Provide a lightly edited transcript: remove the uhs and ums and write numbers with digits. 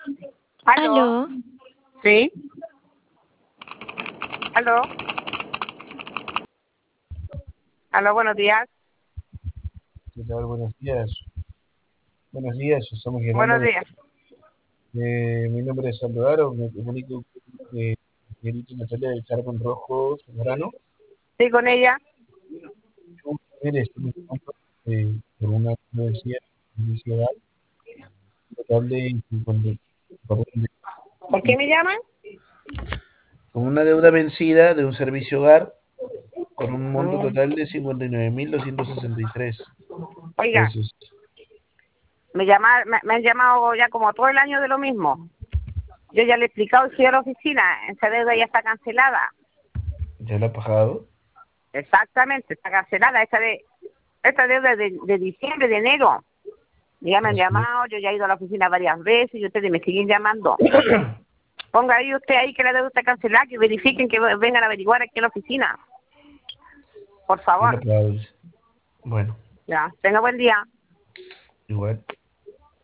¿Aló? Aló, ¿Sí? ¿Aló? ¿Aló? Buenos días. ¿Qué tal? Buenos días. Buenos días, estamos llamando Buenos días. mi nombre es Salvador, me comunico con señorita Natalia del Carmen Rojo Zamorano. ¿Sí con ella? Mire, estamos llamando por una universidad inicial total de 50 perdón, ¿Por qué me llaman? con una deuda vencida de un servicio hogar con un monto Mm. total de 59.263 Oiga, pesos. me han llamado ya como todo el año de lo mismo. Yo ya le he explicado, fui a la oficina, esa deuda ya está cancelada. ¿Ya lo ha pagado? Exactamente, está cancelada. Esta deuda es de diciembre, de enero. Ya me han Así es. llamado, yo ya he ido a la oficina varias veces y ustedes me siguen llamando. Ponga ahí usted ahí que la deuda está cancelada, que verifiquen, que vengan a averiguar aquí en la oficina. Por Ya lo favor. ha pagado. Bueno, Ya, tenga buen día. igual.